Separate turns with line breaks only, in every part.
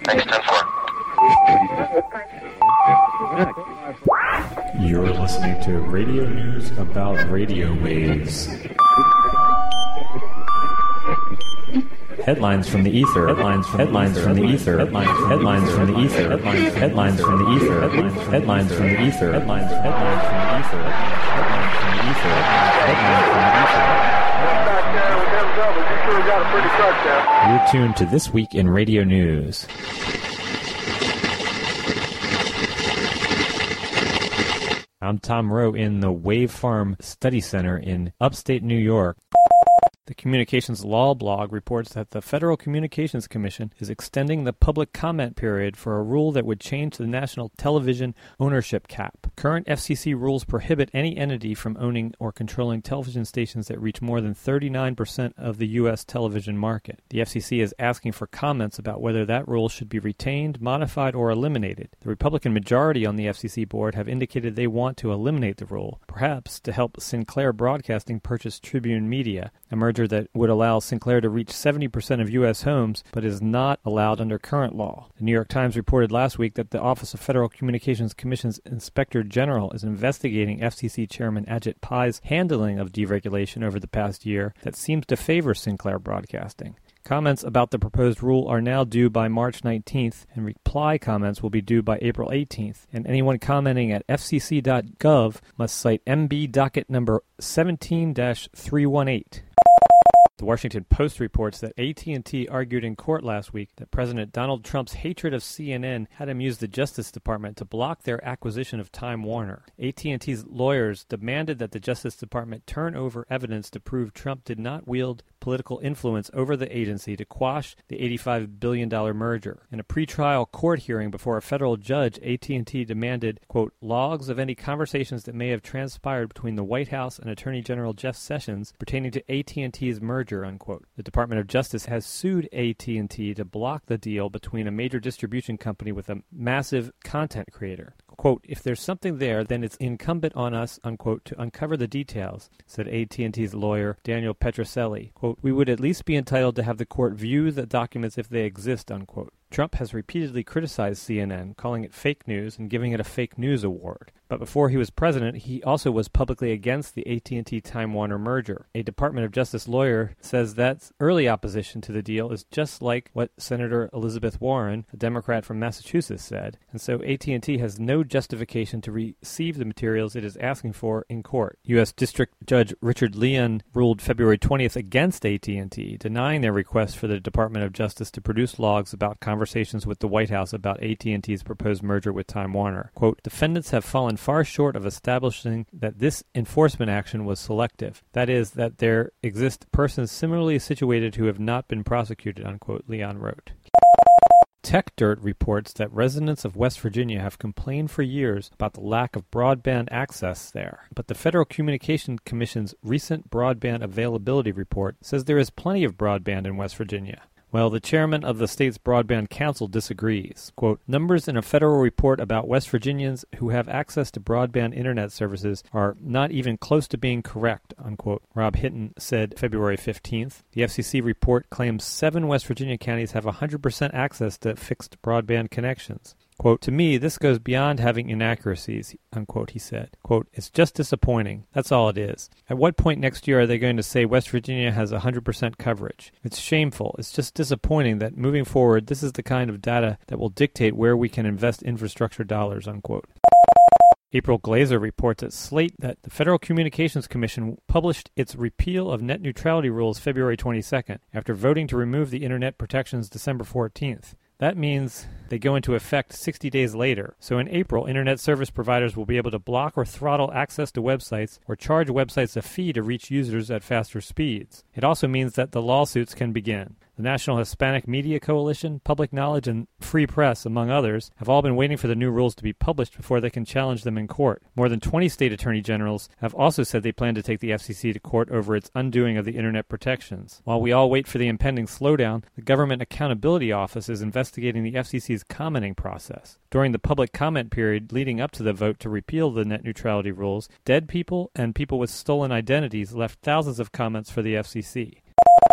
Thanks, 10-4.
You're listening to radio news about radio waves. Headlines from the ether. Headlines from the ether. Headlines from the ether. Headlines from the ether. Headlines from the ether. Headlines from the ether. Headlines from the ether. You're tuned to This Week in Radio News. I'm Tom Rowe in the Wave Farm Study Center in upstate New York. The Communications Law blog reports that the Federal Communications Commission is extending the public comment period for a rule that would change the national television ownership cap. Current FCC rules prohibit any entity from owning or controlling television stations that reach more than 39% of the U.S. television market. The FCC is asking for comments about whether that rule should be retained, modified, or eliminated. The Republican majority on the FCC board have indicated they want to eliminate the rule, perhaps to help Sinclair Broadcasting purchase Tribune Media, a merger that would allow Sinclair to reach 70% of U.S. homes, but is not allowed under current law. The New York Times reported last week that the Office of Federal Communications Commission's Inspector General is investigating FCC Chairman Ajit Pai's handling of deregulation over the past year that seems to favor Sinclair Broadcasting. Comments about the proposed rule are now due by March 19th, and reply comments will be due by April 18th. And anyone commenting at fcc.gov must cite MB docket number 17-318. The Washington Post reports that AT&T argued in court last week that President Donald Trump's hatred of CNN had him use the Justice Department to block their acquisition of Time Warner. AT&T's lawyers demanded that the Justice Department turn over evidence to prove Trump did not wield political influence over the agency to quash the $85 billion merger. In a pretrial court hearing before a federal judge, AT&T demanded, quote, logs of any conversations that may have transpired between the White House and Attorney General Jeff Sessions pertaining to AT&T's merger, unquote. The Department of Justice has sued AT&T to block the deal between a major distribution company with a massive content creator. Quote, if there's something there, then it's incumbent on us, unquote, to uncover the details, said AT&T's lawyer, Daniel Petroselli. Quote, we would at least be entitled to have the court view the documents if they exist, unquote. Trump has repeatedly criticized CNN, calling it fake news and giving it a fake news award. But before he was president, he also was publicly against the AT&T Time Warner merger. A Department of Justice lawyer says that early opposition to the deal is just like what Senator Elizabeth Warren, a Democrat from Massachusetts, said, and so AT&T has no justification to receive the materials it is asking for in court. U.S. District Judge Richard Leon ruled February 20th against AT&T, denying their request for the Department of Justice to produce logs about conversations with the White House about AT&T's proposed merger with Time Warner. Quote, defendants have fallen far short of establishing that this enforcement action was selective. That is, that there exist persons similarly situated who have not been prosecuted, unquote, Leon wrote. TechDirt reports that residents of West Virginia have complained for years about the lack of broadband access there. But the Federal Communications Commission's recent broadband availability report says there is plenty of broadband in West Virginia. Well, the chairman of the state's Broadband Council disagrees. Quote, numbers in a federal report about West Virginians who have access to broadband internet services are not even close to being correct, unquote, Rob Hinton said February 15th. The FCC report claims 7 West Virginia counties have 100% access to fixed broadband connections. Quote, to me, this goes beyond having inaccuracies, unquote, he said. Quote, it's just disappointing. That's all it is. At what point next year are they going to say West Virginia has 100% coverage? It's shameful. It's just disappointing that moving forward, this is the kind of data that will dictate where we can invest infrastructure dollars, unquote. April Glazer reports at Slate that the Federal Communications Commission published its repeal of net neutrality rules February 22nd, after voting to remove the internet protections December 14th. That means they go into effect 60 days later. So in April, internet service providers will be able to block or throttle access to websites or charge websites a fee to reach users at faster speeds. It also means that the lawsuits can begin. The National Hispanic Media Coalition, Public Knowledge, and Free Press, among others, have all been waiting for the new rules to be published before they can challenge them in court. More than 20 state attorney generals have also said they plan to take the FCC to court over its undoing of the internet protections. While we all wait for the impending slowdown, the Government Accountability Office is investigating the FCC's commenting process. During the public comment period leading up to the vote to repeal the net neutrality rules, dead people and people with stolen identities left thousands of comments for the FCC.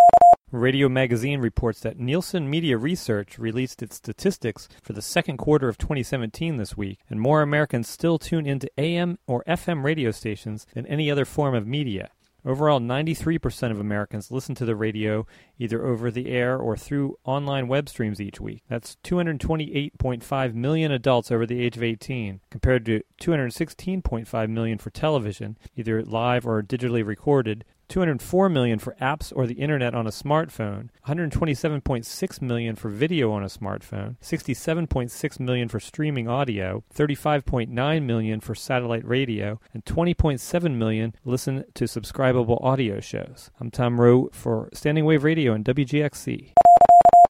Radio Magazine reports that Nielsen Media Research released its statistics for the second quarter of 2017 this week, and more Americans still tune into AM or FM radio stations than any other form of media. Overall, 93% of Americans listen to the radio either over the air or through online web streams each week. That's 228.5 million adults over the age of 18, compared to 216.5 million for television, either live or digitally recorded, 204 million for apps or the internet on a smartphone, 127.6 million for video on a smartphone, 67.6 million for streaming audio, 35.9 million for satellite radio, and 20.7 million listen to subscribable audio shows. I'm Tom Rowe for Standing Wave Radio and WGXC.